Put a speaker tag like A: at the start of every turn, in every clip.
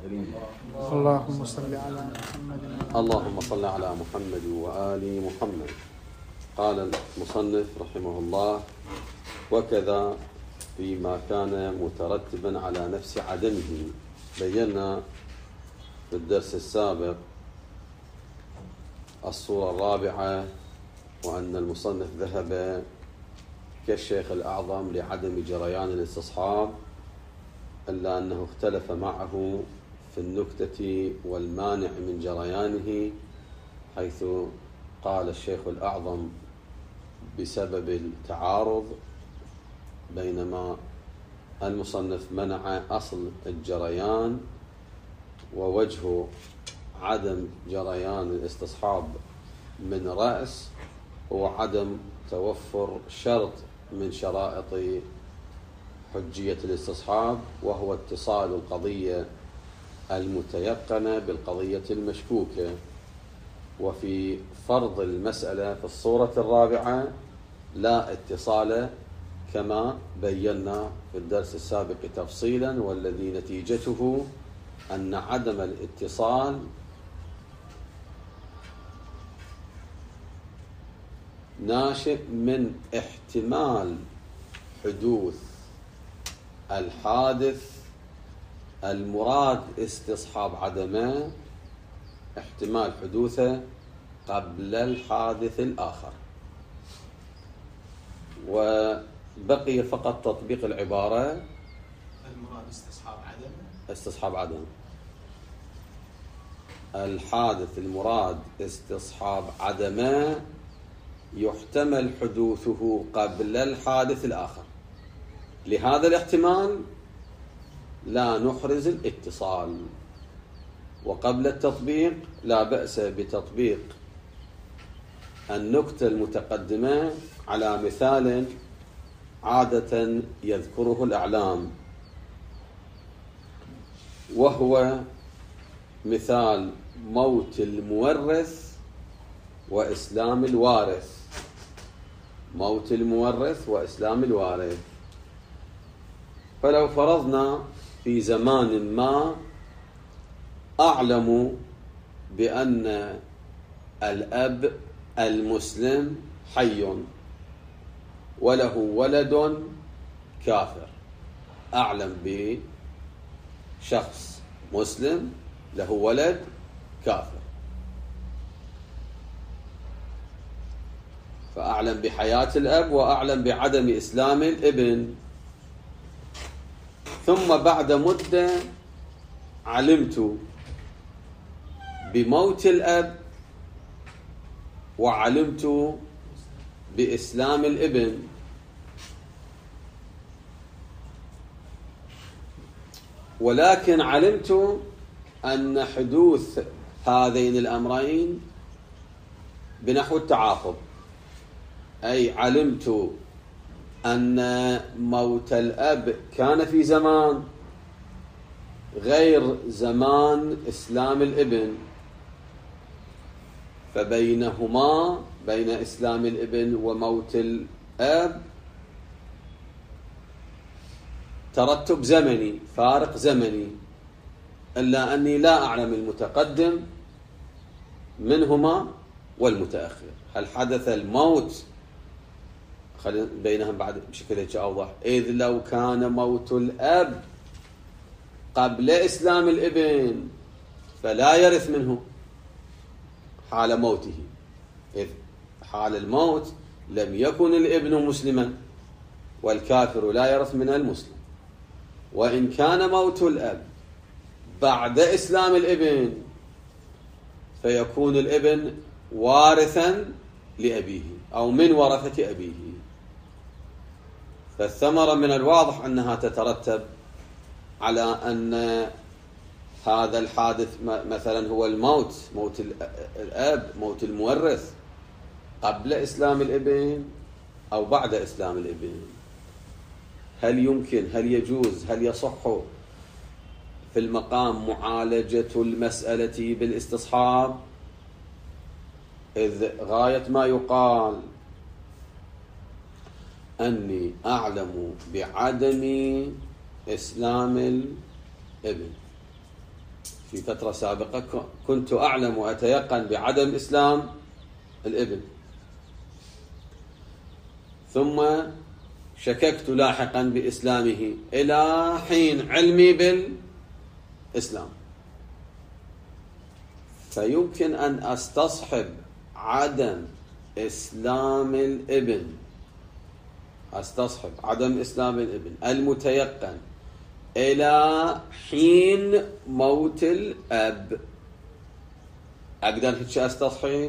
A: اللهم صل على محمد.
B: اللهم صل على محمد وآل محمد. قال المصنف رحمه الله: وكذا فيما كان مترتبا على نفس عدمه. بينا في الدرس السابق الصورة الرابعة، وأن المصنف ذهب كالشيخ الأعظم لعدم جريان الاستصحاب، إلا أنه اختلف معه في النكتة والمانع من جريانه، حيث قال الشيخ الأعظم بسبب التعارض، بينما المصنف منع أصل الجريان. ووجه عدم جريان الاستصحاب من رأس هو عدم توفر شرط من شرائط حجية الاستصحاب، وهو اتصال القضية المتيقنة بالقضية المشكوكة. وفي فرض المسألة في الصورة الرابعة لا اتصال، كما بينا في الدرس السابق تفصيلا، والذي نتيجته أن عدم الاتصال ناشئ من احتمال حدوث الحادث المراد استصحاب عدمه، احتمال حدوثه قبل الحادث الآخر. وبقي فقط تطبيق العبارة:
C: المراد
B: استصحاب عدم الحادث المراد استصحاب عدمه يحتمل حدوثه قبل الحادث الآخر. لهذا الاحتمال لا نحرز الاتصال. وقبل التطبيق لا بأس بتطبيق النكتة المتقدمة على مثال عادة يذكره الأعلام، وهو مثال موت المورث وإسلام الوارث. موت المورث وإسلام الوارث. فلو فرضنا في زمان ما أعلم بأن الأب المسلم حي وله ولد كافر، أعلم بشخص مسلم له ولد كافر، فأعلم بحياة الأب وأعلم بعدم إسلام الابن. ثم بعد مدة علمت بموت الأب وعلمت بإسلام الابن، ولكن علمت أن حدوث هذين الأمرين بنحو التعاقب، أي علمت أن موت الأب كان في زمان غير زمان إسلام الابن، فبينهما، بين إسلام الابن وموت الأب، ترتب زمني، فارق زمني، إلا أني لا أعلم المتقدم منهما والمتأخر. هل حدث الموت، خلينا بينهم بعد بشكل هيك أوضح، إذ لو كان موت الأب قبل إسلام الابن فلا يرث منه حال موته، إذ حال الموت لم يكن الابن مسلما والكافر لا يرث من المسلم. وإن كان موت الأب بعد إسلام الابن فيكون الابن وارثا لأبيه أو من ورثة أبيه. فالثمرة من الواضح أنها تترتب على أن هذا الحادث مثلا هو الموت، موت الأب، موت المورث، قبل إسلام الابن أو بعد إسلام الابن. هل يمكن، هل يجوز، هل يصح في المقام معالجة المسألة بالاستصحاب؟ إذ غاية ما يقال أني أعلم بعدم إسلام الابن، في فترة سابقة كنت أعلم وأتيقن بعدم إسلام الابن، ثم شككت لاحقا بإسلامه إلى حين علمي بالإسلام. فيمكن أن أستصحب عدم إسلام الابن، أستصحب عدم إسلام الابن المتيقن إلى حين موت الأب. أقدر هيك أستصحب؟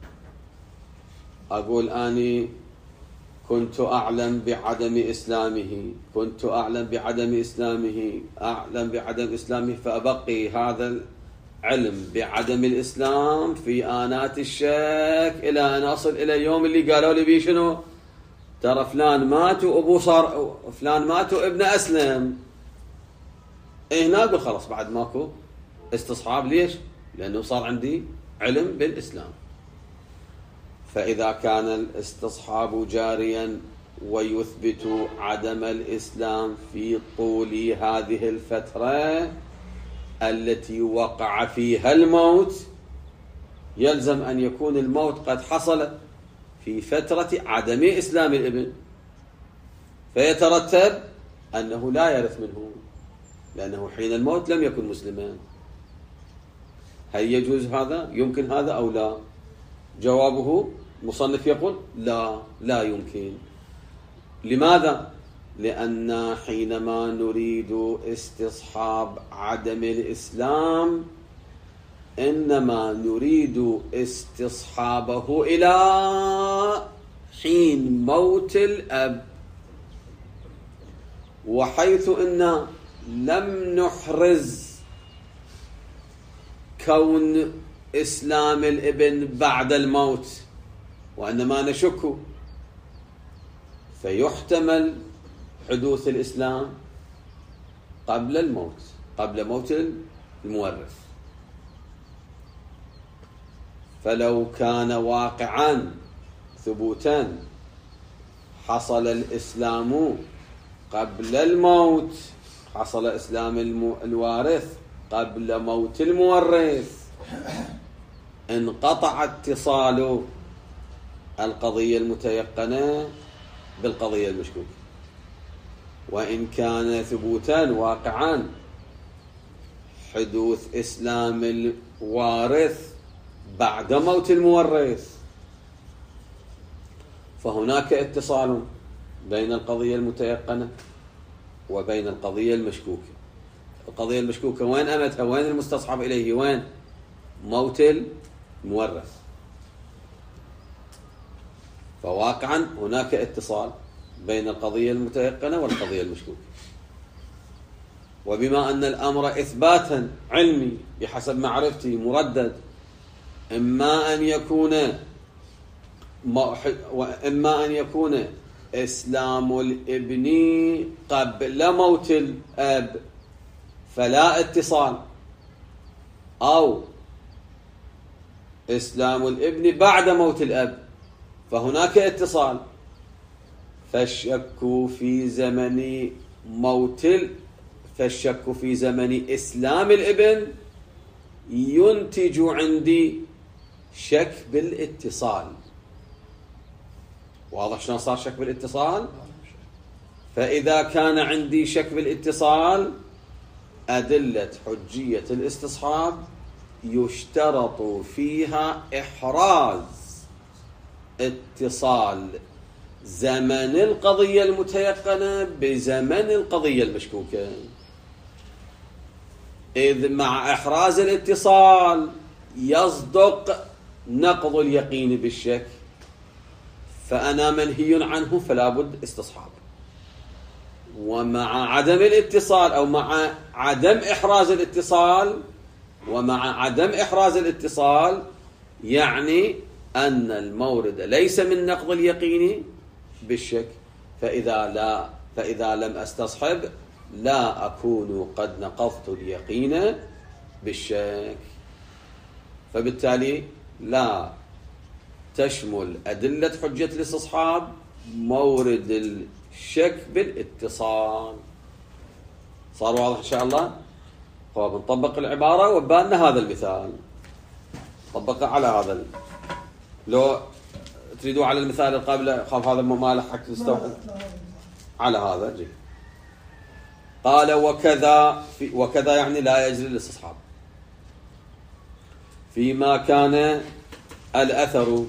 B: أقول أني كنت أعلم بعدم إسلامه، كنت أعلم بعدم إسلامه، أعلم بعدم إسلامه، فأبقي هذا العلم بعدم الإسلام في آنات الشك إلى أن أصل إلى اليوم اللي قالوا لي بيه شنو؟ ترى فلان مات وأبوه صار، فلان مات وابنه أسلم. هنا أقول خلاص بعد ماكو استصحاب. ليش؟ لأنه صار عندي علم بالإسلام. فإذا كان الاستصحاب جاريا ويثبت عدم الإسلام في طول هذه الفترة التي وقع فيها الموت، يلزم أن يكون الموت قد حصل في فترة عدم إسلام الابن، فيترتب أنه لا يرث منه، لأنه حين الموت لم يكن مسلما. هل يجوز هذا؟ يمكن هذا أو لا؟ جوابه المصنف يقول لا يمكن. لماذا؟ لأن حينما نريد استصحاب عدم الإسلام إنما نريد استصحابه إلى حين موت الأب، وحيث إن لم نحرز كون إسلام الابن بعد الموت وإنما نشك، فيحتمل حدوث الإسلام قبل الموت، قبل موت المورث. فلو كان واقعا ثبوتا حصل الإسلام قبل الموت، حصل إسلام الوارث قبل موت المورث، انقطع اتصال القضية المتيقنة بالقضية المشكوكة. وإن كان ثبوتا واقعا حدوث إسلام الوارث بعد موت المورث، فهناك اتصال بين القضية المتيقنة وبين القضية المشكوكة. القضية المشكوكة وين أمتها؟ وين المستصحب إليه؟ وين؟ موت المورث. فواقعا هناك اتصال بين القضية المتيقنة والقضية المشكوكة. وبما أن الأمر إثباتا علمي بحسب معرفتي مردد، إما أن يكون إسلام الابن قبل موت الأب فلا اتصال، أو إسلام الابن بعد موت الأب فهناك اتصال. فالشك في زمن إسلام الابن ينتج عندي شك بالاتصال. واضح شلون صار شك بالاتصال؟ فإذا كان عندي شك بالاتصال، أدلة حجية الاستصحاب يشترط فيها إحراز اتصال زمن القضية المتيقنة بزمن القضية المشكوكة، إذ مع إحراز الاتصال يصدق نقض اليقين بالشك، فأنا منهي عنه فلا بد استصحاب. ومع عدم الاتصال أو مع عدم إحراز الاتصال يعني أن المورد ليس من نقض اليقين بالشك، فإذا لم أستصحب لا أكون قد نقضت اليقين بالشك. فبالتالي لا تشمل أدلة حجة الاستصحاب مورد الشك بالاتصال. صار واضح إن شاء الله؟ طيب نطبق العبارة وبالنا هذا المثال، طبقه على هذا لو تريدوا على المثال اللي قبله، خاف هذا ما له حق تستوعب على هذا جي. قال وكذا يعني لا يجري الاستصحاب فيما كان الأثر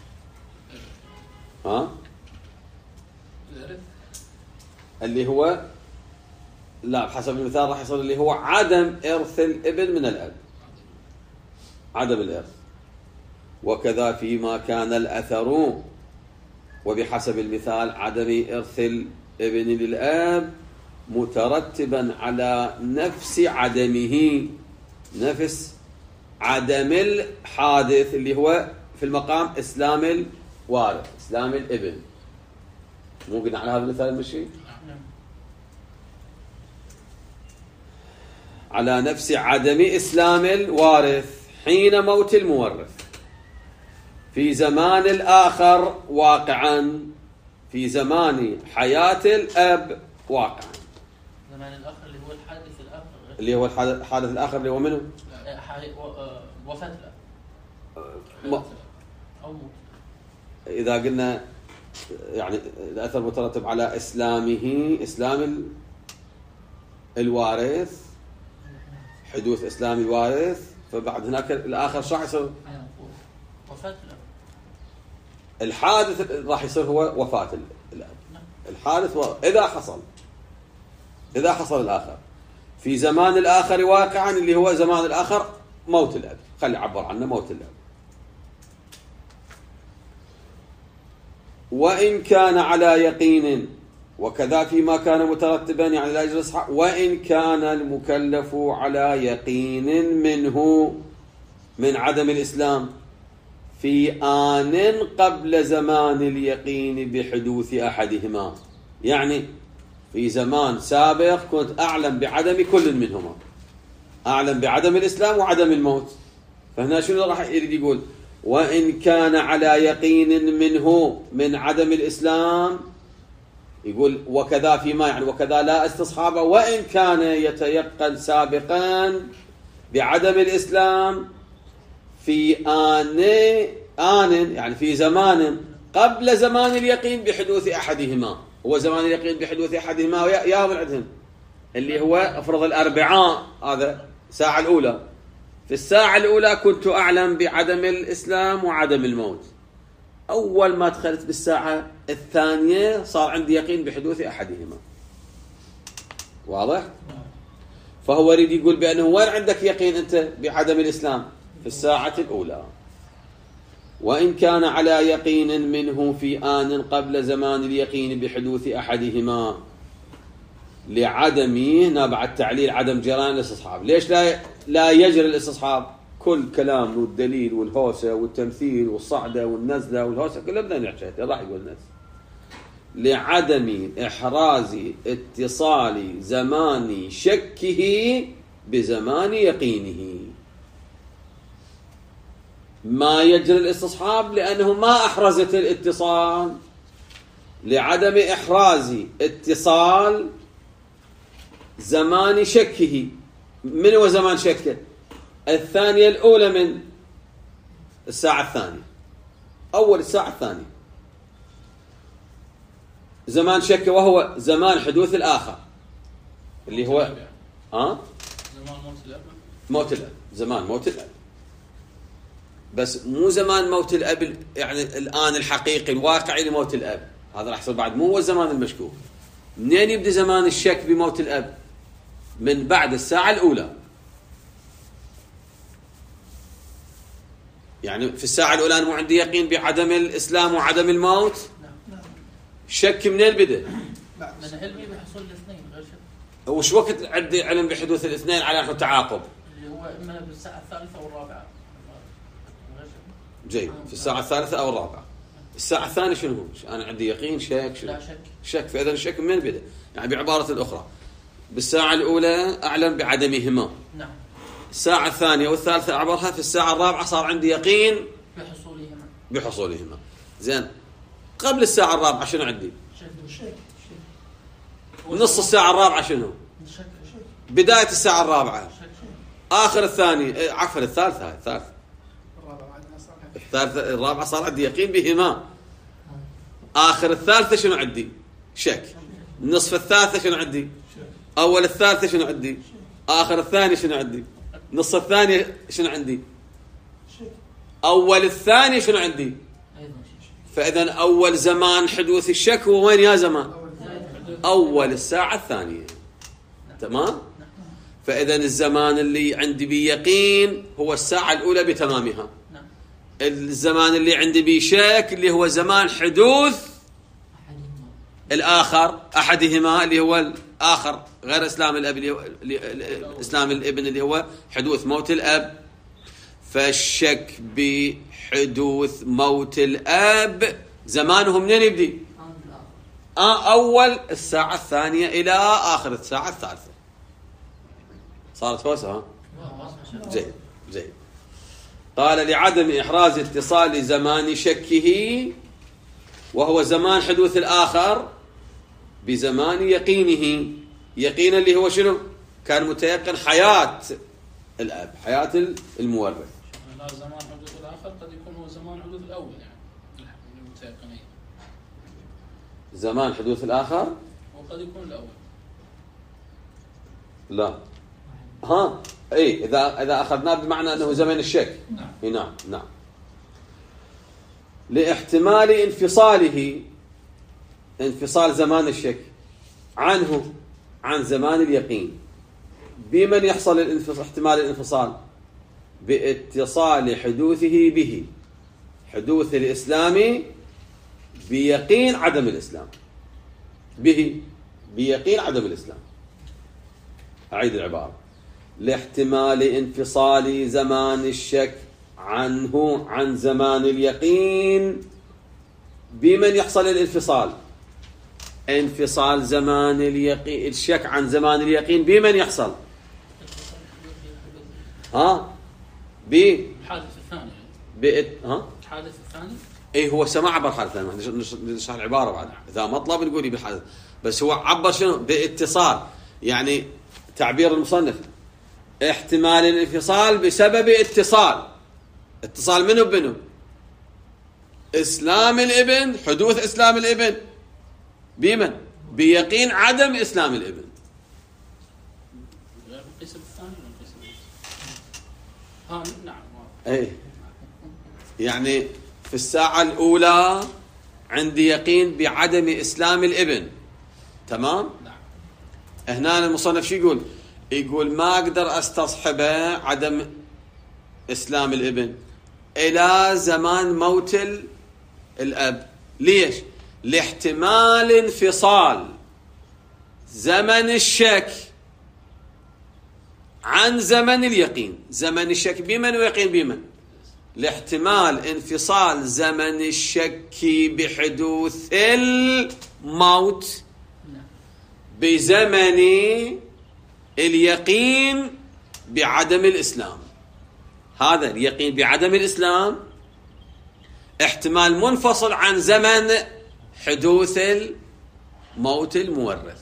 B: اللي هو لا بحسب المثال راح يصير اللي هو عدم إرث الابن من الأب، عدم الإرث. وكذا فيما كان الأثر، وبحسب المثال عدم إرث الابن للأب مترتبا على نفس عدمه، نفس عدم الحادث اللي هو في المقام إسلام الوارث، إسلام الابن. مو قلنا على هذا المثال المشي؟ على نفس عدم إسلام الوارث حين موت المورث في زمان الآخر واقعا، في زمان حياة الأب واقعا.
D: زمان الآخر اللي هو الحادث الآخر،
B: اللي هو الحادث الآخر اللي هو منه؟
D: وفاة
B: الأب
D: أو موت.
B: إذا قلنا يعني الأثر مترتب على إسلامه، إسلام الوارث، حدوث إسلام الوارث، فبعد هناك الآخر شو راح يصير؟
D: وفاة الأب.
B: الحادث راح يصير هو وفاة الأب. الحادث إذا حصل الآخر في زمان الآخر واقعا اللي هو زمان الآخر موت الأب، خلي عبر عنه موت الأب. وإن كان على يقين، وكذا فيما كان مترتبا يعني لا يجوز، وإن كان المكلف على يقين منه من عدم الإسلام في آن قبل زمان اليقين بحدوث أحدهما، يعني في زمان سابق كنت أعلم بعدم كل منهما، أعلم بعدم الإسلام وعدم الموت. فهنا شنو راح يريد يقول؟ وإن كان على يقين منه من عدم الإسلام، يقول وكذا فيما يعني وكذا لا استصحابه، وإن كان يتيقن سابقا بعدم الإسلام في آن يعني في زمان قبل زمان اليقين بحدوث أحدهما. هو زمان اليقين بحدوث أحدهما يا من عندهم اللي هو افرض الأربعاء، هذا الساعة الأولى، في الساعة الأولى كنت أعلم بعدم الإسلام وعدم الموت، أول ما دخلت بالساعة الثانية صار عندي يقين بحدوث أحدهما. واضح؟ فهو يريد يقول بأنه وين عندك يقين أنت بعدم الإسلام؟ في الساعة الأولى. وإن كان على يقين منه في آن قبل زمان اليقين بحدوث أحدهما لعدمه، هنا بعد تعليل عدم جريان الاستصحاب. ليش لا يجري الاستصحاب؟ كل كلام والدليل والهوسة والتمثيل والصعدة والنزلة والهوسة كله بدنا نحكي، راح يقول الناس لعدم إحراز اتصال زمان شكه بزمان يقينه. ما يجري الاستصحاب لأنه ما أحرزت الاتصال، لعدم إحراز اتصال زمان شكه. من هو زمان شكه؟ الثانية الأولى من الساعة الثانية، أول الساعة الثانية زمان شكه، وهو زمان حدوث الآخر اللي هو
D: زمان
B: موت الأب، زمان موت الأب، بس مو زمان موت الأب يعني الآن الحقيقي الواقعي لموت الأب، هذا راح يصير بعد مو هو الزمان المشكوك. منين يبدأ زمان الشك بموت الأب؟ من بعد الساعة الأولى، يعني في الساعة الأولى أنا مو عندي يقين بعدم الإسلام وعدم الموت. شك منين بدأ؟
D: من علمي بحصول الاثنين غير شك.
B: وش وقت عندي علم بحدوث الاثنين على نحو تعاقب؟
D: اللي هو إما بالساعة الثالثة أو الرابعة.
B: جيد، في الساعة الثالثة أو الرابعة. الساعة الثانية شنو هو؟ أنا عندي يقين شك
D: لا
B: شك. فإذا الشك منين بدأ؟ يعني بعبارة أخرى بالساعة الأولى أعلم بعدمهما،
D: نعم.
B: الساعة الثانية والثالثة أعبرها، في الساعة الرابعة صار عندي يقين بحصولهما. زين، قبل الساعة الرابعة شنو عندي؟
D: شك.
B: نص الساعة الرابعة شنو؟
D: شك.
B: بداية الساعة الرابعة آخر الثاني عفوا الثالثة الثالثة الثالثة الرابعة صار عندي يقين بهما. آخر الثالثة شنو عندي؟ شك. نصف الثالثة شنو عندي؟ أول الثالثة شنو عندي؟ آخر الثاني شنو عندي؟ نص الثاني شنو عندي؟ أول الثاني شنو عندي؟ فإذا أول زمان حدوث الشك هو وين يا زمان؟ أول الساعة الثانية. تمام؟ فإذا الزمان اللي عندي بيقين هو الساعة الأولى بتمامها. الزمان اللي عندي بشك اللي هو زمان حدوث الآخر أحدهما اللي هو الآخر غير إسلام الأب اللي هو إسلام الابن اللي هو حدوث موت الأب. فالشك بحدوث موت الأب زمانه منين يبدي؟ أول الساعة الثانية إلى آخر الساعة الثالثة. صارت فوسة ها؟ زين زين. قال لعدم إحراز اتصال زمان شكه وهو زمان حدوث الآخر بزمان يقينه. يقين اللي هو شنو؟ كان متيقن حياة الأب حياة المورث.
D: لا زمان حدوث الآخر قد يكون هو زمان حدوث الأول يعني المتيقنين.
B: زمان حدوث الآخر
D: وقد يكون الأول.
B: لا ها اي اذا اخذناه بمعنى انه زمن الشك.
D: نعم.
B: نعم. لاحتمال انفصال زمان الشك عنه عن زمان اليقين. بمن يحصل احتمال الانفصال؟ باتصال حدوثه به، حدوث الإسلام بيقين عدم الإسلام، به بيقين عدم الإسلام. أعيد العبارة: لاحتمال انفصال زمان الشك عنه عن زمان اليقين. بمن يحصل الانفصال؟ انفصال زمان اليقين الشك عن زمان اليقين بمن يحصل؟
D: الحادث الثاني. الحادث الثاني.
B: اي هو سمع عبر حادث ثاني. نشرح العبارة بعد إذا مطلب نقول لي بالحادث، بس هو عبر شنو؟ باتصال، يعني تعبير المصنف احتمال الانفصال بسبب اتصال منه بمنه؟ إسلام الابن، حدوث إسلام الابن بمن؟ بيقين عدم إسلام الابن.
D: القسم الثاني نعم.
B: اي يعني في الساعة الأولى عندي يقين بعدم إسلام الابن. تمام؟
D: نعم.
B: هنا المصنف شو يقول ما أقدر أستصحبه عدم إسلام الابن إلى زمان موت الأب. ليش؟ لاحتمال انفصال زمن الشك عن زمن اليقين. زمن الشك بمن ويقين بمن؟ لاحتمال انفصال زمن الشك بحدوث الموت بزمن اليقين بعدم الإسلام. هذا اليقين بعدم الإسلام احتمال منفصل عن زمن حدوث الموت المورث.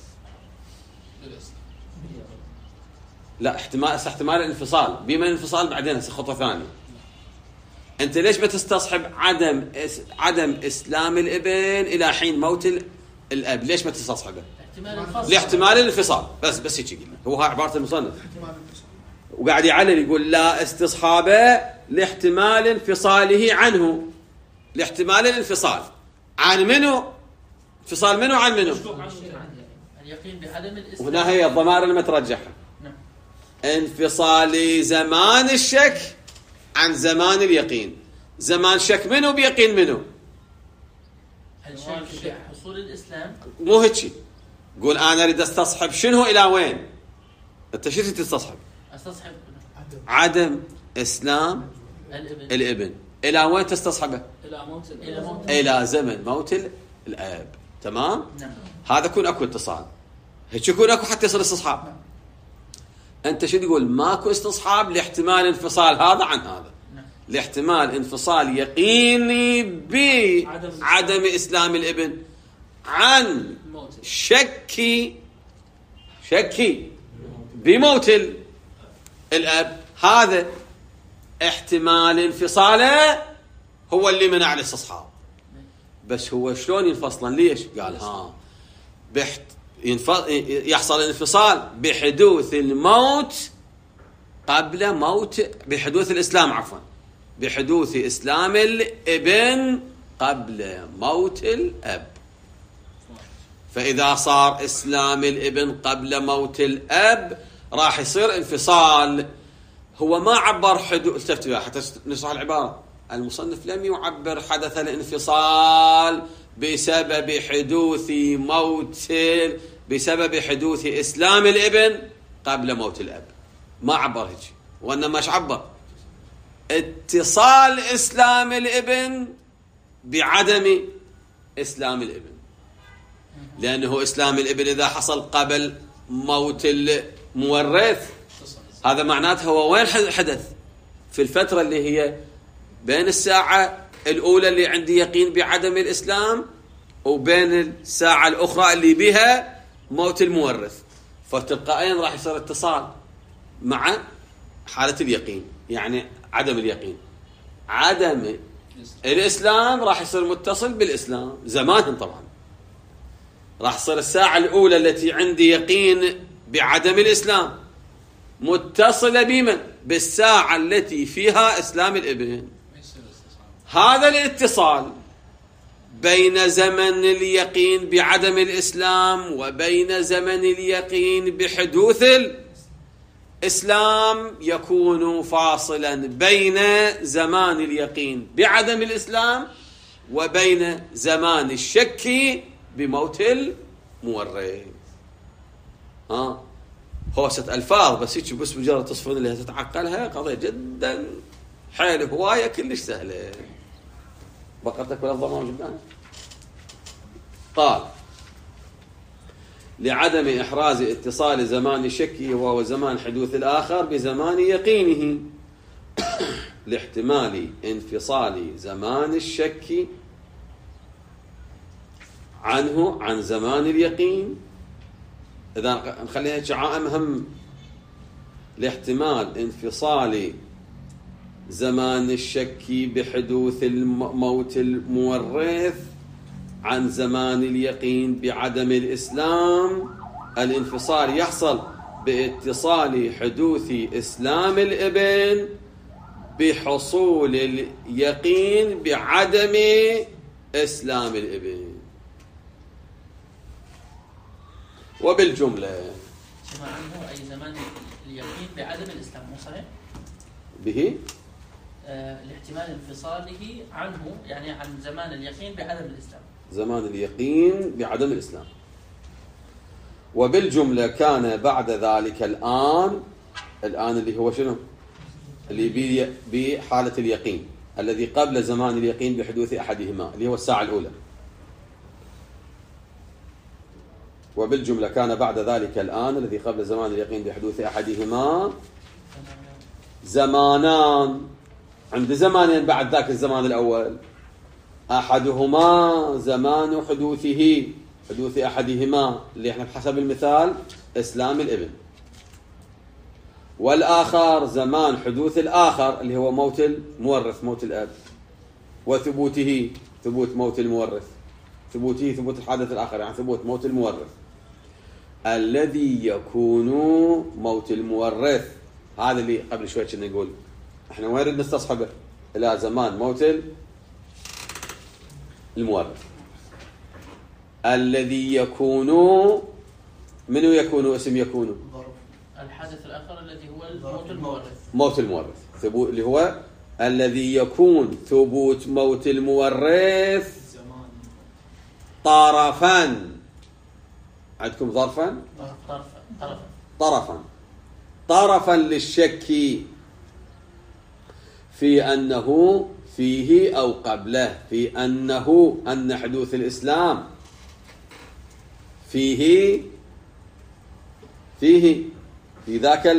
B: لا احتمال الانفصال بما الانفصال بعدين خطوة ثانية. انت ليش بتستصحب عدم اسلام الابن الى حين موت الاب؟ ليش ما تستصحبه؟ لاحتمال الانفصال. بس هيك يقول هو عبارة المصنف، وقاعد يعلل يقول لا استصحابه لاحتمال انفصاله عنه. لاحتمال الانفصال عن منه؟ انفصال منه عن منه؟
D: اليقين بعدم الإسلام.
B: وهنا هي الضمائر اللي مترجحة. انفصال زمان الشك عن زمان اليقين. زمان شك منه بيقين منه؟
D: الشك حصول الإسلام.
B: مو هيك. قول أنا أريد أستصحب شنو إلى وين؟ أنت شو تستصحب؟
D: أستصحب
B: عدم إسلام الابن. إلى وين تستصحبه؟ إلى زمن موت الأب. تمام؟
D: نعم.
B: هذا يكون أكو اتصال، هيك يكون أكو حتى يصير استصحاب. أنت شو تقول؟ ماكو استصحاب لاحتمال انفصال هذا عن هذا. لاحتمال انفصال يقيني بعدم إسلام الابن عن شكي بموت الأب، هذا احتمال انفصاله هو اللي منع الاستصحاب. بس هو شلون ينفصلن؟ ليش؟ قال يحصل الانفصال بحدوث الموت قبل موت، بحدوث الإسلام عفوا، بحدوث إسلام الابن قبل موت الأب. فإذا صار إسلام الابن قبل موت الأب راح يصير انفصال. هو ما عبر حدوث، تفتح حتى نشرح العبارة، المصنف لم يعبر حدث الانفصال بسبب حدوث بسبب حدوث إسلام الابن قبل موت الأب، ما عبر هيك، وإنما ايش عبر؟ اتصال إسلام الابن بعدم إسلام الابن، لأنه إسلام الابن إذا حصل قبل موت المورث هذا معناته هو وين حدث؟ في الفترة اللي هي بين الساعة الأولى اللي عندي يقين بعدم الإسلام وبين الساعة الأخرى اللي بها موت المورث، فتلقائيا راح يصير اتصال مع حالة اليقين، يعني عدم اليقين، عدم الإسلام راح يصير متصل بالإسلام زمانهم. طبعا راح يصير الساعة الأولى التي عندي يقين بعدم الإسلام متصلة بمن؟ بالساعة التي فيها إسلام الابن. هذا الاتصال بين زمن اليقين بعدم الإسلام وبين زمن اليقين بحدوث الإسلام يكون فاصلا بين زمان اليقين بعدم الإسلام وبين زمان الشك بموت المورث. هوسة ألفاظ بس هيك، بس مجرد تصفون اللي تتعقلها قضية جدا حيل هواية كلش سهلة. بقرتك بالأفضل ما جبناها. قال لعدم إحراز اتصال زمان شكه وهو زمان حدوث الآخر بزمان يقينه، لاحتمال انفصال زمان الشك عنه عن زمان اليقين. إذا نخليها شعائم هم، لاحتمال انفصال زمان الشك بحدوث موت المورث عن زمان اليقين بعدم الإسلام. الانفصال يحصل باتصال حدوث إسلام الابن بحصول اليقين بعدم إسلام الابن. وبالجملة
E: عنه أي زمان اليقين بعدم الإسلام، مو صحيح؟
B: به
E: لاحتمال انفصاله عنه، يعني عن زمان اليقين بعدم الإسلام،
B: زمان اليقين بعدم الإسلام. وبالجملة كان بعد ذلك الآن اللي هو شنو؟ اللي بحالة اليقين الذي قبل زمان اليقين بحدوث أحدهما اللي هو الساعة الأولى. وبالجملة كان بعد ذلك الآن الذي قبل زمان اليقين بحدوث أحدهما زمانان، عند زمانين بعد ذاك الزمان الأول، أحدهما زمان حدوث أحدهما اللي احنا بحسب المثال إسلام الابن، والآخر زمان حدوث الآخر اللي هو موت المورث، موت الأب، وثبوته ثبوت موت المورث، ثبوت الحادث الآخر، يعني ثبوت موت المورث الذي يكون موت المورث. هذا اللي قبل شوي كنا نقول احنا وين نريد نستصحبه؟ الى زمان موت المورث الذي يكون، منو يكون؟ اسم يكون
E: الحادث الآخر الذي هو موت المورث،
B: موت المورث، ثبوت اللي هو الذي يكون ثبوت موت المورث طرفا. عندكم ظرفا؟ طرفا للشك في أنه فيه أو قبله، في أن حدوث الإسلام فيه في ذاك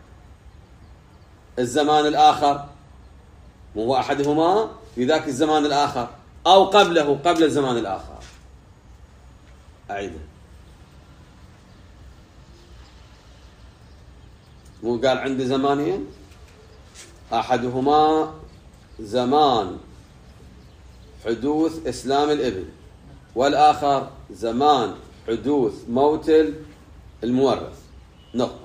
B: الزمان الآخر، وهو أحدهما في ذاك الزمان الآخر، أو قبله قبل الزمان الآخر. أعيده. مو قال عندي زمانين، أحدهما زمان حدوث إسلام الابن، والآخر زمان حدوث موت المورث، نقطة.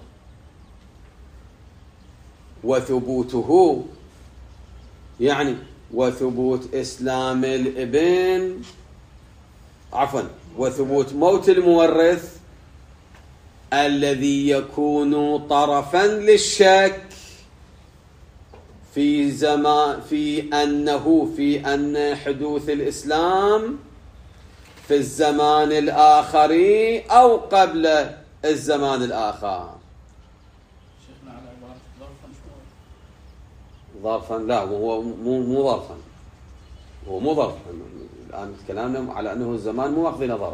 B: وثبوته يعني وثبوت إسلام الابن، عفوا، وثبوت موت المورث الذي يكون طرفا للشك في زمان في أن حدوث الإسلام في الزمان الآخر أو قبل الزمان الآخر.
D: شيخنا على عبارة ظرفا شو؟
B: ظرفا؟ لا، هو مو ظرفا، هو مو ظرفا. الآن كلامنا على أنه الزمان مو أخذنا ظرف،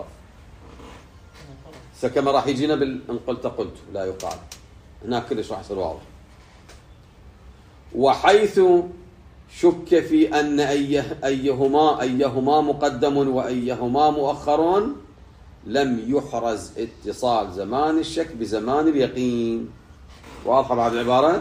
B: كما راح يجينا إن قلت لا يقال، هناك كلش راح يصير واضح. وحيث شك في أن أيهما مقدم وأيهما مؤخر لم يحرز اتصال زمان الشك بزمان اليقين. واضحة بعد العبارة؟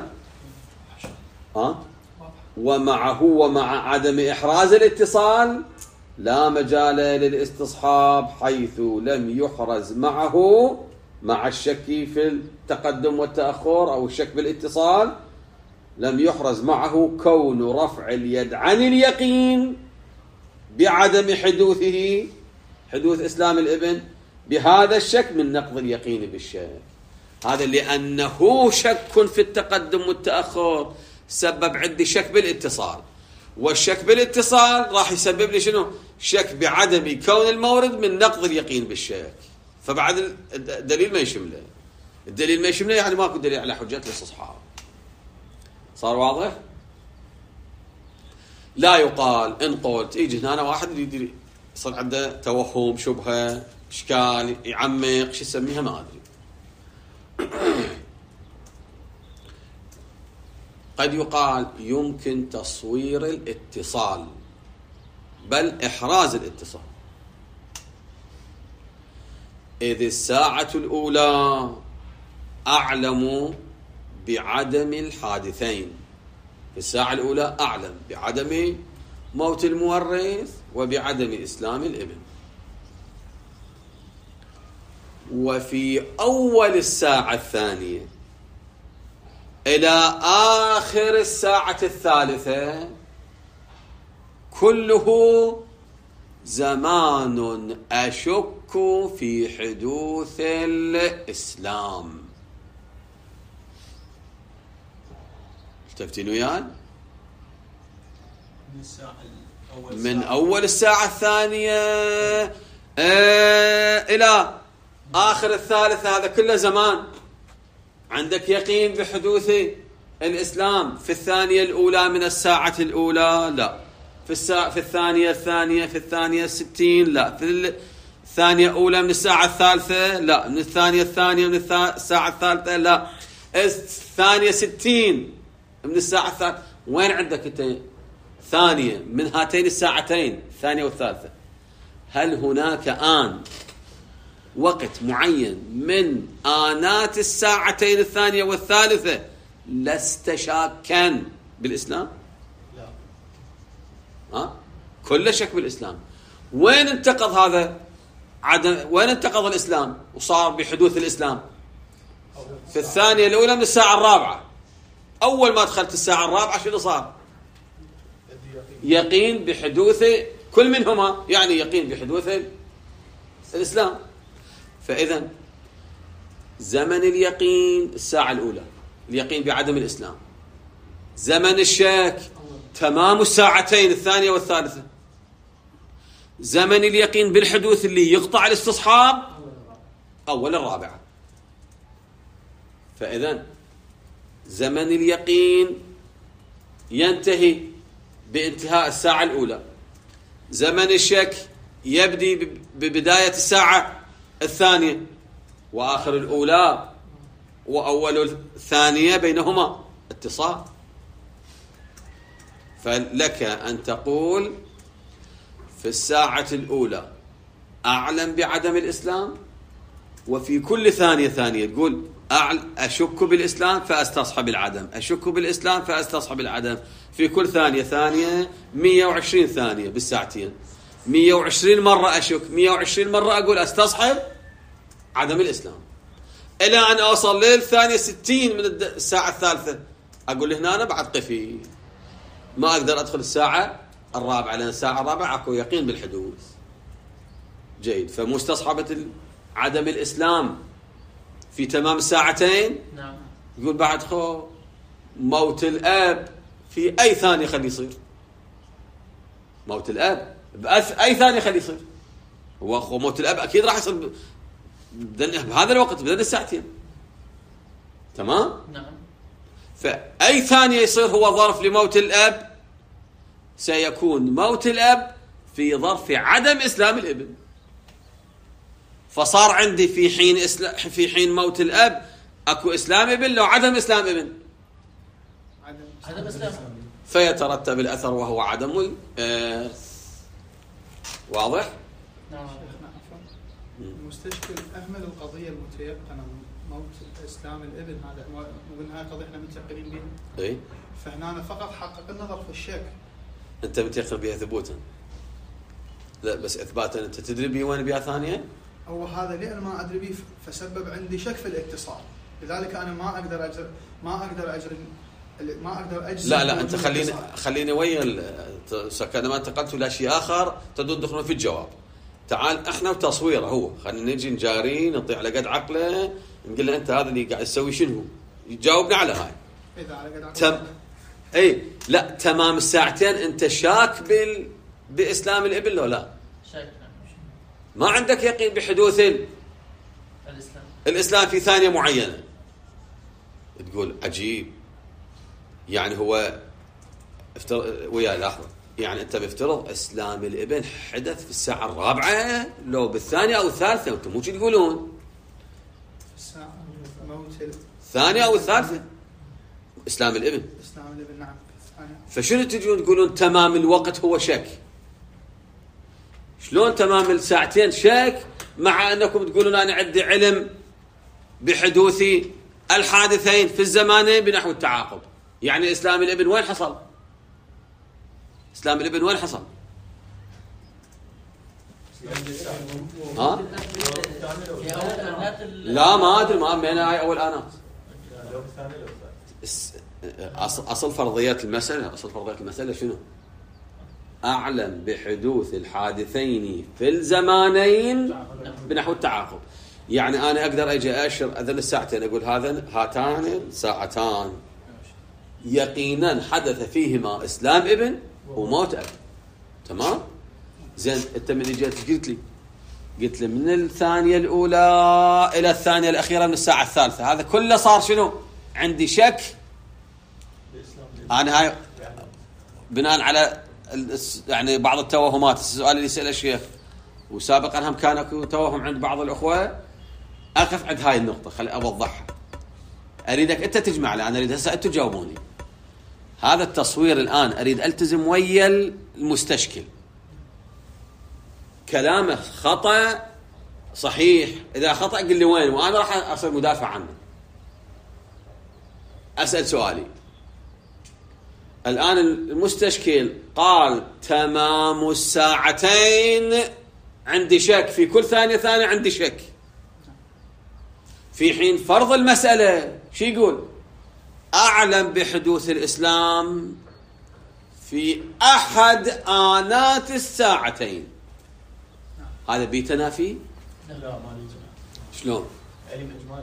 B: ومع عدم إحراز الاتصال لا مجال للاستصحاب، حيث لم يحرز مع الشك في التقدم والتأخر أو الشك بالاتصال، لم يحرز معه كون رفع اليد عن اليقين بعدم حدوث إسلام الابن بهذا الشك من نقض اليقين بالشك. هذا لأنه شك في التقدم والتأخر سبب عندي شك بالاتصال، والشك بالاتصال راح يسبب لي شنو؟ شك بعدم كون المورد من نقض اليقين بالشك. فبعد الدليل ما يشمله، يعني ماكو دليل على حجة الاستصحاب. صار واضح؟ لا يقال إن قلت يجي هنا واحد يدري يصير عنده توهم، شبهة، إشكال، يعمق، شو يسميها ما أدري. قد يقال يمكن تصوير الاتصال، بل إحراز الاتصال، إذ الساعة الأولى أعلم بعدم الحادثين. في الساعة الأولى أعلم بعدم موت المورث وبعدم إسلام الابن. وفي أول الساعة الثانية إلى آخر الساعة الثالثة كله زمان أشك في حدوث الإسلام. تفتين ويان؟ من أول الساعة الثانية إلى آخر الثالثة، هذا كله زمان عندك يقين بحدوث الإسلام. في الثانية الأولى من الساعة الأولى لا، في الثانية في الثانية 60 لا، في الثانية الأولى من الساعة الثالثة لا، من الثانية الثانية من الساعة الثالثة لا، الثانية 60 من الساعة الثالثة. وين عندك انت ثانية من هاتين الساعتين الثانية والثالثة؟ هل هناك آن وقت معين من آنات الساعتين الثانية والثالثة لست شاكا بالإسلام؟ لا. كل شك بالإسلام. وين انتقض هذا؟ وين انتقض الإسلام وصار بحدوث الإسلام؟ في الثانية الأولى من الساعة الرابعة. أول ما دخلت الساعة الرابعة شنو صار؟ يقين بحدوث كل منهما، يعني يقين بحدوث الإسلام. فإذا زمن اليقين الساعة الأولى اليقين بعدم الإسلام، زمن الشك تمام الساعتين الثانية والثالثة، زمن اليقين بالحدوث اللي يقطع الاستصحاب أول الرابعة. فإذا زمن اليقين ينتهي بانتهاء الساعة الأولى، زمن الشك يبدي ببداية الساعة الثانية، وآخر الأولى وأول الثانية بينهما اتصال. فلك أن تقول في الساعة الأولى أعلم بعدم الإسلام، وفي كل ثانية تقول أشك بالإسلام فأستصحب العدم، أشك بالإسلام فأستصحب العدم. في كل ثانية 120 ثانية بالساعتين، 120 مرة أشك، 120 مرة أقول أستصحب عدم الإسلام، إلى أن أوصل للثانية 60 من الساعة الثالثة أقول هنا أنا بعد قفي، ما أقدر أدخل الساعة الرابعة، لأن الساعة الرابعة أكو يقين بالحدوث. جيد. فمستصحبة عدم الإسلام في تمام الساعتين.
E: نعم.
B: يقول بعد موت الأب في أي ثانية خلي يصير، موت الأب بأي ثانية خلي يصير، هو موت الأب أكيد راح يصير بهذا الوقت بدل الساعتين. تمام.
E: نعم.
B: فأي ثانية يصير هو ظرف لموت الأب، سيكون موت الأب في ظرف عدم إسلام الابن. فصار عندي في حين موت الأب أكو إسلام ابن لو عدم إسلام ابن،
E: عدم إسلام،
B: فيترتب الأثر وهو عدم واضح؟
E: نعم.
A: شيخنا عفوا، المستشكل أهمل القضية المتيقنة موت إسلام الابن، هذا من هاي قضية احنا متيقنين بها.
B: إيه.
A: فهنا أنا فقط حقق النظر في الشك.
B: أنت متيقن بها ثبوتا؟ لا بس إثباتا. أنت تدري بي وين بها ثانية؟
A: هو هذا لأن ما أدري به فسبب عندي شك في الاتصال، لذلك أنا ما أقدر أجزم.
B: لا أنت خليني ويا ما انتقلت إلى شيء آخر تدخلون في الجواب. تعال احنا وتصويره هو، خلينا نجي نجاري نطيع على قد عقله، نقول له أنت هذا اللي قاعد تسوي شنو؟ يجاوبنا على هاي.
A: إذا على قد عقله.
B: اي لا تمام الساعتين انت شاك باسلام الابن لو لا؟
E: شاك.
B: ما عندك يقين بحدوث الاسلام في ثانيه معينه. تقول عجيب، يعني هو ويا لحظه، يعني انت بيفترض اسلام الابن حدث في الساعه الرابعه لو بالثانيه او الثالثه، انتم مو تقولون
A: الساعه موت
B: الثانيه او الثالثه اسلام الابن.
A: نعم.
B: فشنو تجون تقولون تمام الوقت هو شك؟ شلون تمام الساعتين شك مع أنكم تقولون أنا عندي علم بحدوث الحادثين في الزمانين بنحو التعاقب؟ يعني إسلام الابن وين حصل؟ إسلام الابن وين حصل؟ ها؟ لا ما أدري، ما من هاي أول آنات. أصل فرضيات المسألة شنو؟ أعلم بحدوث الحادثين في الزمانين بنحو التعاقب. يعني أنا أقدر أجي أشر أذن الساعتين أقول هاتان الساعتان يقينا حدث فيهما إسلام ابن وموت أب. تمام؟ زين أنت من جيت قلت لي من الثانية الأولى إلى الثانية الأخيرة من الساعة الثالثة، هذا كله صار شنو؟ عندي شك. أنا هاي بناء على يعني بعض التوهمات، السؤال اللي يسأل الشيخ وسابقا هم كان توهم عند بعض الأخوة، أقف عند هاي النقطة خلي أوضحها، أريدك أنت تجمع لي، أنا أريد هسه أنتوا تجاوبوني. هذا التصوير الآن أريد ألتزم ويا المستشكل، كلامه خطأ صحيح، إذا خطأ قل لي وين وأنا راح أصير مدافع عنه. أسأل سؤالي الآن، المستشكل قال تمام الساعتين عندي شك، في كل ثانية عندي شك، في حين فرض المسألة شو يقول؟ أعلم بحدوث الإسلام في أحد آنات الساعتين. هذا بيتنافي؟
D: لا ما بيتنافي.
B: شلون؟
D: علم إجمالي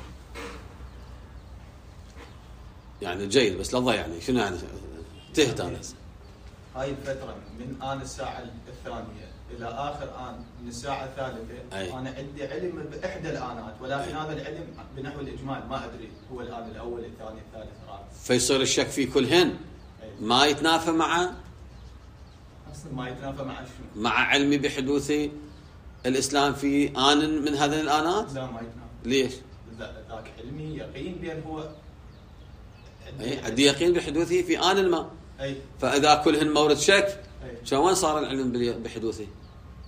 B: يعني جيد بس لفظة، يعني شنو يعني تهت أنا؟
C: هاي الفترة من آن الساعة الثانية إلى آخر آن من الساعة الثالثة، أنا عندي علم بإحدى الآنات، ولكن هذا العلم بنحو الإجمال ما أدري هو الآن الأول الثاني الثالث الرابع.
B: فيصير الشك في كلهن ما يتنافى مع مع علمي بحدوث الإسلام في آن من هذه الآنات؟
C: لا ما يتنافى.
B: ليش؟
C: ذاك علمي يقين بأن هو
B: عندي يقين بحدوثه في آن ما. فإذا كلهن مورد شك، شلون صار العلم بحدوثه؟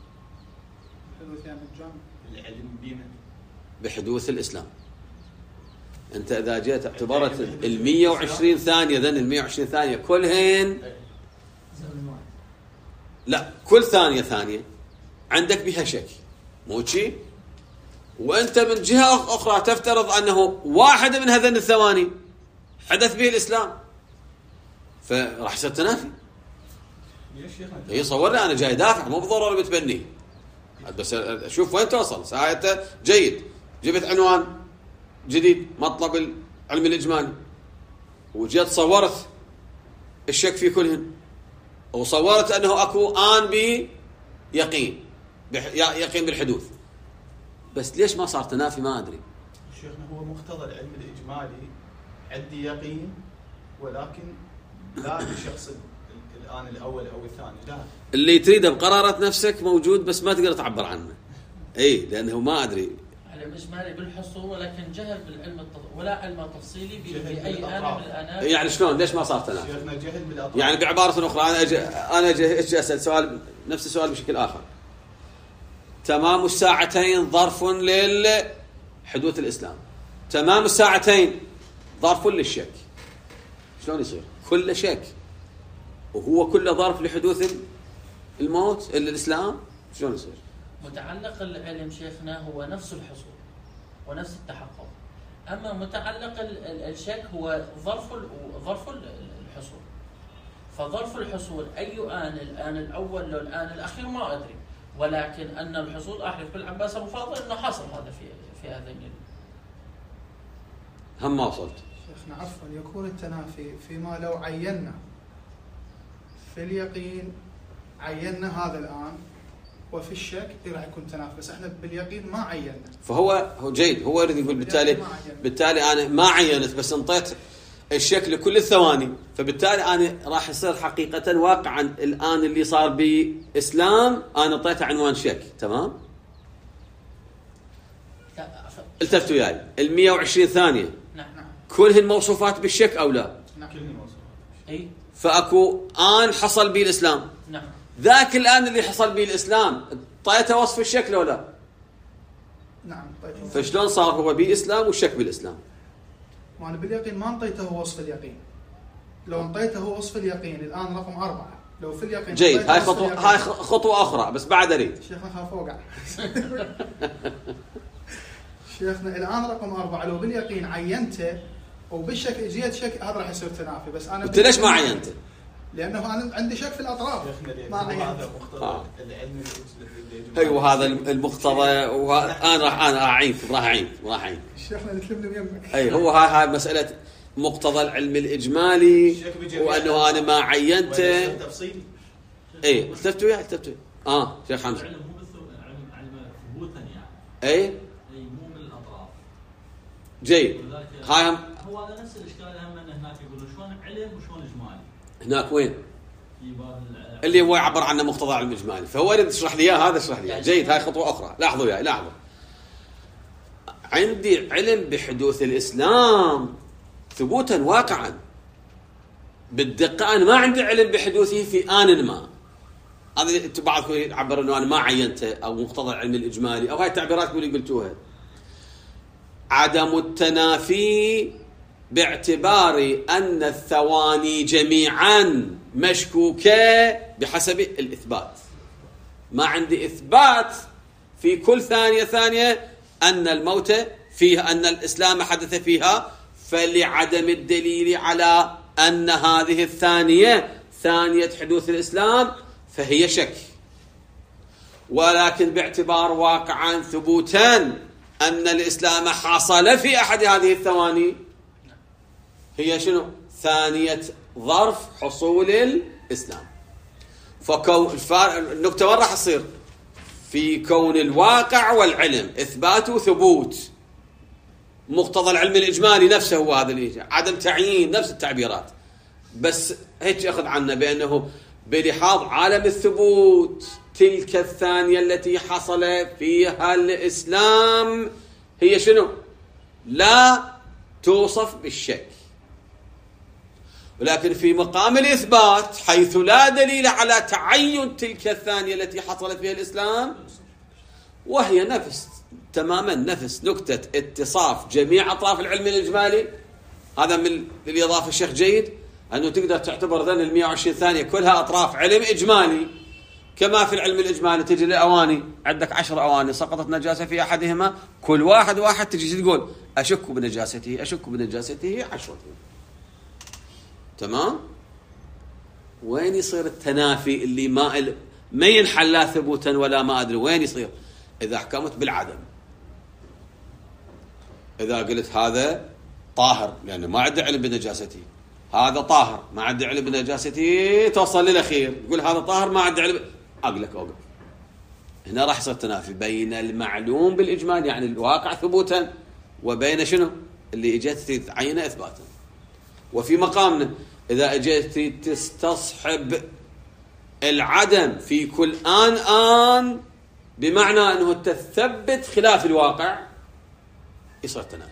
A: العلم
C: العلم بمن؟
B: بحدوث الإسلام. أنت إذا جيت اعتبرت 120 ثانية ذن 120 ثانية كلهن لا كل ثانية عندك بها شك مو شيء، وأنت من جهة أخرى تفترض أنه واحدة من هذين الثواني حدث به الإسلام، فراح يصير تنافي. صورنا أنا جاي دافع مو بالضرورة بتبني، بس شوف وين توصل. ساعته جيد، جبت عنوان جديد مطلب العلم الإجمالي، وجيت صورت الشك في كلهن، وصورت أنه أكو آن بيقين يقين بالحدوث، بس ليش ما صار تنافي؟ ما أدري.
C: شيخنا هو مقتضى العلم الإجمالي عندي يقين، ولكن لا بشخص الآن الأول أو الثاني، لا
B: اللي تريده بقرارة نفسك موجود بس ما تقدر تعبر عنه. اي لأنه ما أدري
E: علم إجمالي بالحصول، ولكن جهل بالعلم ولا علم تفصيلي بأي آن من الآنات.
B: يعني شلون؟ ليش ما صار تنافي؟
C: شيخنا جهل بالأطراف.
B: يعني بعبارة أخرى أنا أجي أسأل سؤال نفس السؤال بشكل آخر. تمام الساعتين ظرف للحدوث الإسلام، تمام الساعتين ظرف للشك، شلون يصير؟ كل شك وهو كله ظرف لحدوث الموت الإسلام، شلون يصير؟
E: متعلق العلم شيخنا هو نفس الحصول ونفس التحقق، أما متعلق الشك هو ظرف الحصول. فظرف الحصول أي آن، الآن الأول لو الآن الأخير ما أدري، ولكن أن الحصول أحلف بالعباس أبو فاضل أنه حصل هذا في هذين.
B: هم ما وصلت
A: شيخنا عفوا، يكون التنافي فيما لو عينا في اليقين عينا هذا الآن، وفي الشك راح يكون تنافي، بس احنا باليقين ما عينا.
B: فهو جيد، هو يريد يقول بالتالي أنا ما عينت، بس انطيت الشك لكل الثواني، فبالتالي أنا راح يصير حقيقة واقعا الآن اللي صار بإسلام أنا اعطيته عنوان شك. تمام؟ التفت وياي 120 ثانية
E: نعم
B: كلهن موصوفات بالشك أو لا؟
E: نعم كلهن موصوفات. أي
B: فأكو آن حصل به الإسلام،
E: نعم
B: ذاك الآن اللي حصل به الإسلام طيته وصف الشك ولا لا؟
A: نعم طيته.
B: فشلون صار هو بإسلام والشك بالإسلام؟
A: وأنا باليقين ما انطيته وصف اليقين، لو انطيته وصف اليقين الآن رقم 4، لو في اليقين
B: جيد. هاي خطوة أخرى، بس بعد أريد
A: شيخنا خاف أوقع. شيخنا الآن رقم 4 لو باليقين عينته وبالشك جيت شك، هذا راح يصير تنافي. بس أنا
B: أنت ليش ما عينته؟
A: لأنه أنا عندي شك في الأطراف.
C: ما هذا مقتضى العلم
B: ايوه هذا المقتضى، وانا راح اعينك راح اعينك
A: شيخنا نتلمني يمك.
B: اي هو هاي مساله مقتضى العلم الاجمالي، وانه انا ما عينته
C: تفصيلي.
B: اي التفت وياي شيخ حمزه.
F: العلم مو بس علم ثبوتا يعني.
B: اي
F: مو من الاطراف.
B: جيد. هاي
F: هو هذا نفس الاشكال هم ان هناك يقولون شلون علم وشلون اجمالي.
B: هناك وين؟
F: في باب
B: اللي هو يعبر عنه مقتضى العلم الاجمالي، فهو يريد يشرح لي اياه، هذا اشرح لي. جيد. هاي خطوه اخرى. لاحظوا وياي، لاحظوا. عندي علم بحدوث الاسلام ثبوتا واقعا بالدقه، انا ما عندي علم بحدوثه في آن ما. هذا بعضكم يعبر انه انا ما عينته او مقتضى العلم الاجمالي، او هاي التعبيرات اللي قلتوها. عدم التنافي باعتبار ان الثواني جميعا مشكوكه بحسب الاثبات. ما عندي اثبات في كل ثانيه ان الموت فيها، ان الاسلام حدث فيها، فلعدم الدليل على ان هذه الثانيه ثانيه حدوث الاسلام فهي شك. ولكن باعتبار واقعا ثبوتا ان الاسلام حصل في احد هذه الثواني، هي شنو؟ ثانيه ظرف حصول الاسلام. النكته وين راح تصير؟ في كون الواقع والعلم، اثبات وثبوت. مقتضى العلم الاجمالي نفسه هو هذا اللي عدم تعيين، نفس التعبيرات، بس هيك اخذ عنه بانه بلحاظ عالم الثبوت تلك الثانيه التي حصل فيها الاسلام هي شنو؟ لا توصف بالشك. ولكن في مقام الإثبات حيث لا دليل على تعين تلك الثانية التي حصلت فيها الإسلام، وهي تماما نفس نكتة اتصاف جميع أطراف العلم الإجمالي. هذا من اللي يضاف الشيخ جيد، أنه تقدر تعتبر ذن 120 ثانية كلها أطراف علم إجمالي. كما في العلم الإجمالي تجي للأواني، عندك 10 أواني سقطت نجاسة في أحدهما، كل واحد تجي تقول أشك بنجاسته 10. تمام؟ وين يصير التنافي اللي ما ينحل لا ثبوتا ولا ما أدري؟ وين يصير؟ إذا حكمت بالعدم. إذا قلت هذا طاهر يعني ما عنده علم بنجاسته، هذا طاهر ما عنده علم بنجاسته، توصل للأخير يقول هذا طاهر ما عنده علم، أوقف. هنا راح يصير تنافي بين المعلوم بالإجمال يعني الواقع ثبوتا، وبين شنو اللي اجيت تعينه إثباتا. وفي مقامنا إذا اجيت تستصحب العدم في كل آن بمعنى أنه تثبت خلاف الواقع، يصير تنافي.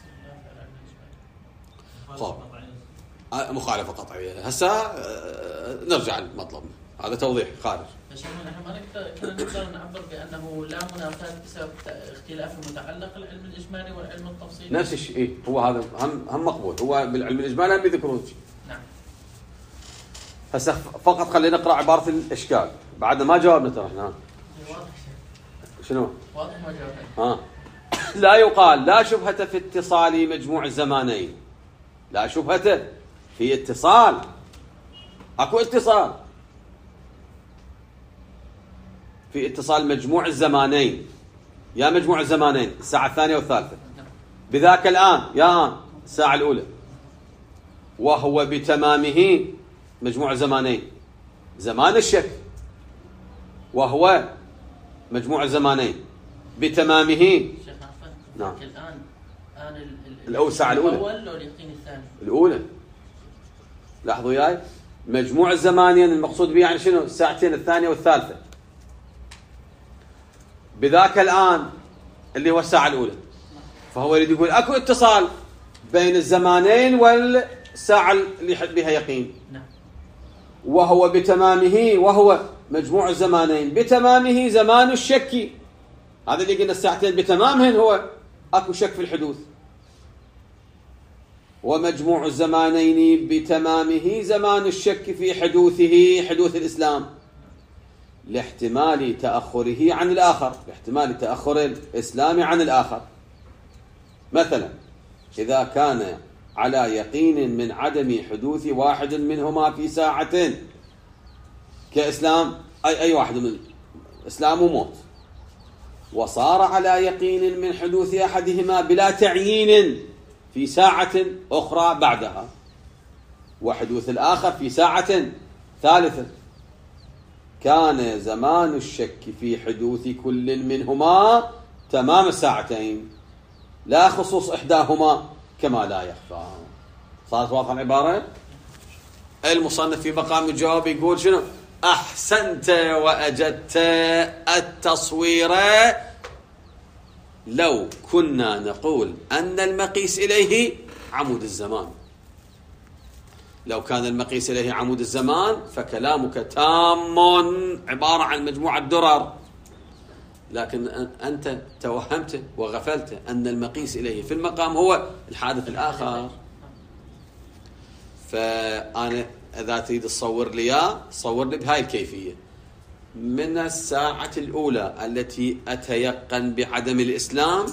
B: مخالفة قطعية. هسا نرجع لمطلبنا، هذا توضيح خارج.
E: نحن ما نقدر نعبر بأنه لا منافاة بسبب اختلاف المتعلق العلم الإجمالي والعلم التفصيلي.
B: نفس الشيء هو هذا هم مقبول، هو بالعلم الإجمالي هم بيذكرون شيء.
E: نعم.
B: هسا فقط خلينا نقرأ عبارة الإشكال بعد ما جاوبنا ترى احنا. شنو؟
E: واضح ما جاوبنا.
B: لا يقال لا شبهة في اتصال مجموع الزمانين. لا شبهة في اتصال، اكو اتصال في اتصال مجموع الزمانين. يا مجموع الزمانين الساعة الثانية والثالثة، بذاك الآن يا الساعة الأولى، وهو بتمامه مجموع الزمانين زمان الشك، وهو مجموع الزمانين بتمامه.
E: شيخ عفوا.
B: نعم.
E: الآن
B: الساعة الأولى.
E: الأول أو اليقين الثاني؟
B: الأولى. لاحظوا وياي مجموع الزمانين المقصود به يعني شنو؟ الساعتين الثانية والثالثة. بذاك الآن اللي هو الساعة الأولى، فهو يريد يقول أكو اتصال بين الزمانين والساعة اللي حد بها يقين.
E: نعم.
B: وهو بتمامه، وهو مجموع الزمانين بتمامه زمان الشك. هذا اللي قلنا الساعتين بتمامهن هو أكو شك في الحدوث. ومجموع الزمانين بتمامه زمان الشك في حدوثه، حدوث الإسلام، لاحتمال تأخره عن الآخر، لاحتمال تأخر الإسلام عن الآخر. مثلا إذا كان على يقين من عدم حدوث واحد منهما في ساعة كإسلام، أي واحد من إسلام وموت، وصار على يقين من حدوث أحدهما بلا تعيين في ساعة أخرى بعدها، وحدوث الآخر في ساعة ثالثة، كان زمان الشك في حدوث كل منهما تمام الساعتين لا خصوص إحداهما كما لا يخفى. صارت واضحة العبارة؟ المصنف في مقام الجواب يقول شنو؟ أحسنت وأجدت التصوير لو كنا نقول أن المقيس إليه عمود الزمان. لو كان المقيس إليه عمود الزمان فكلامك تام عبارة عن مجموعة درر، لكن أنت توهمت وغفلت أن المقيس إليه في المقام هو الحادث الآخر. فأنا إذا تريد تصور لي صور لي بهاي الكيفية: من الساعة الأولى التي أتيقن بعدم الإسلام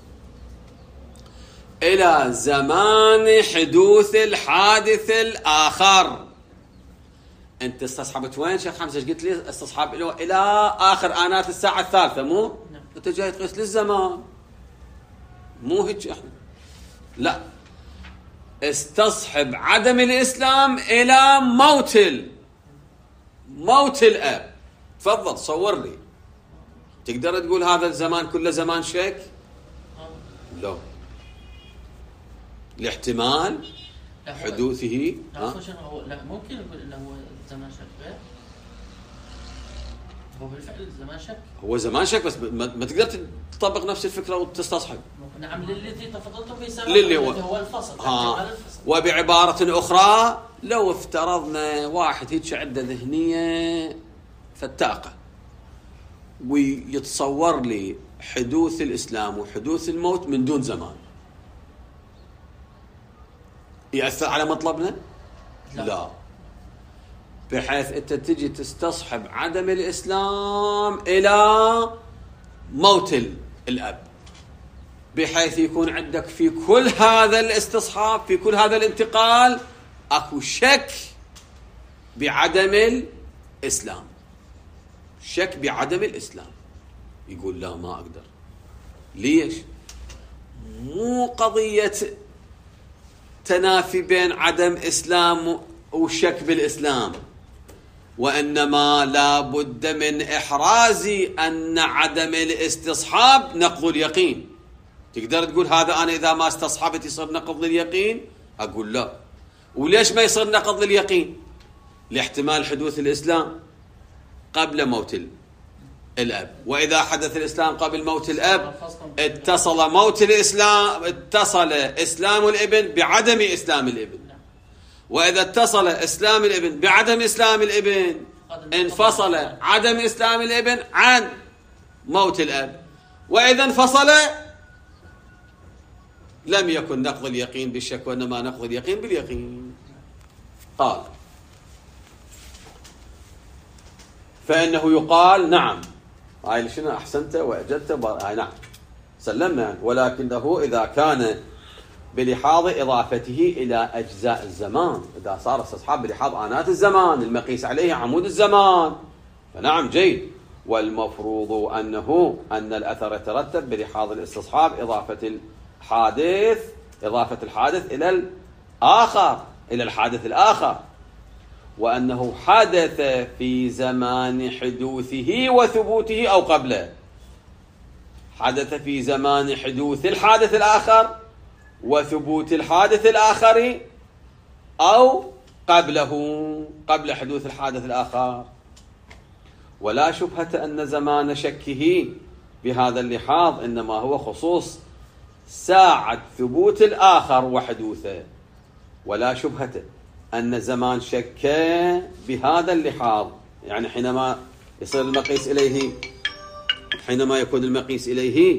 B: إلى زمان حدوث الحادث الآخر. أنت استصحبت وين شيخ حمزة؟ قلت لي استصحب إلى آخر آنات الساعة الثالثة، مو؟ أنت جاي تقيس للزمان، مو هيك إحنا. لا، استصحب عدم الإسلام إلى موت الأب. تفضل صور لي. تقدر تقول هذا الزمان كله زمان شك؟ لا، لاحتمال حدوثه.
E: لا ممكن نقول انه هو زمان شك غير، هو بالفعل زمان شك،
B: هو زمان شك، بس ما تقدر تطبق نفس الفكره وتستصحب.
E: نعم، للذي تفضلتم في سابقا
B: للي
E: هو الفصل.
B: وبعباره اخرى، لو افترضنا واحد هيك عنده ذهنيه فتاقه ويتصور لي حدوث الإسلام وحدوث الموت من دون زمان يأثر على مطلبنا؟ لا. بحيث أنت تجي تستصحب عدم الإسلام إلى موت الأب، بحيث يكون عندك في كل هذا الاستصحاب، في كل هذا الانتقال، أكو شك بعدم الإسلام، شك بعدم الإسلام. يقول لا ما أقدر. ليش؟ مو قضية تنافي بين عدم إسلام وشك بالإسلام، وإنما لا بد من إحراز أن عدم الاستصحاب نقض اليقين. تقدر تقول هذا أنا إذا ما استصحبت يصير نقض اليقين؟ أقول لا. وليش ما يصير نقض اليقين؟ لاحتمال حدوث الإسلام قبل موت الأب، وإذا حدث الإسلام قبل موت الأب اتصل موت الإسلام، اتصل إسلام الابن بعدم إسلام الابن، وإذا اتصل إسلام الابن بعدم إسلام الابن انفصل عدم إسلام الابن عن موت الأب، وإذا انفصل لم يكن نقض اليقين بالشك، وإنما نقض اليقين باليقين. قال فإنه يقال نعم، هاي شنو أحسنت وأجدت، هاي نعم سلمنا، ولكنه إذا كان بلحاظ إضافته إلى أجزاء الزمان، إذا صار استصحاب بلحاظ آنات الزمان المقيس عليه عمود الزمان فنعم جيد. والمفروض أن الأثر يترتب بلحاظ الاستصحاب إضافة الحادث إلى الآخر، إلى الحادث الآخر، وأنه حدث في زمان حدوثه وثبوته أو قبله. حدث في زمان حدوث الحادث الآخر وثبوت الحادث الآخر أو قبله، قبل حدوث الحادث الآخر. ولا شبهة أن زمان شكه بهذا اللحاظ إنما هو خصوص ساعة ثبوت الآخر وحدوثه. ولا شبهة أن زمان شك بهذا اللحاظ، يعني حينما يصير المقيس إليه، حينما يكون المقيس إليه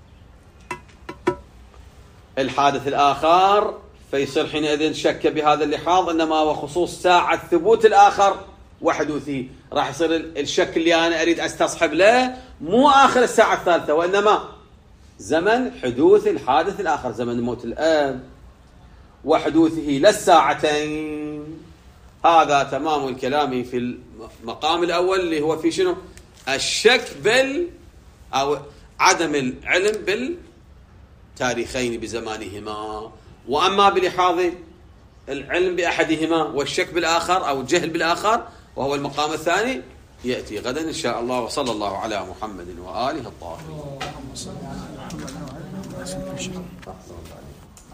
B: الحادث الآخر فيصير حينئذ شك بهذا اللحاظ إنما هو خصوص ساعة ثبوت الآخر وحدوثه. راح يصير الشك اللي أنا أريد أستصحب له مو آخر الساعة الثالثة، وإنما زمن حدوث الحادث الآخر، زمن موت الأب وحدوثه للساعتين. هذا تمام الكلام في المقام الأول اللي هو في شنو؟ الشك أو عدم العلم بالتاريخين بزمانهما. وأما بلحاظ العلم بأحدهما والشك بالآخر أو الجهل بالآخر وهو المقام الثاني يأتي غدا إن شاء الله. وصلى الله على محمد وآله الطاهرين.